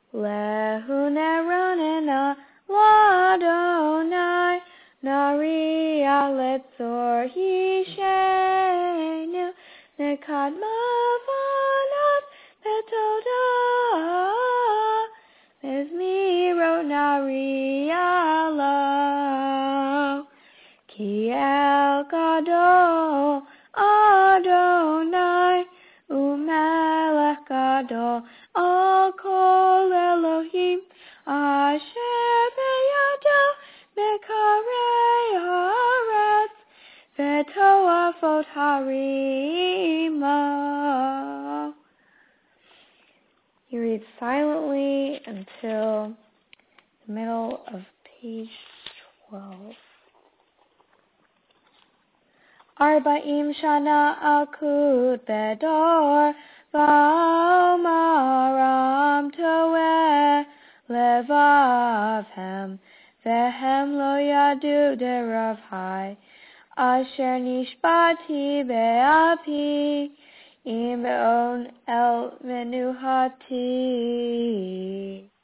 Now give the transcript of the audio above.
Lehuneronena ladonai nari aletzor yishenu nekad mavanat betoda mezmiro nari alo ki el gadol Adonai umelech gadol al kol Elohim asher beyado mekarei haaretz vetoafot harimo. You read silently until the middle of page 12. Arba'im shana akut bedor va'omaram toeh levavhem vehem lo yadu derav hai asher nishbati be'api im be'on el menuhati.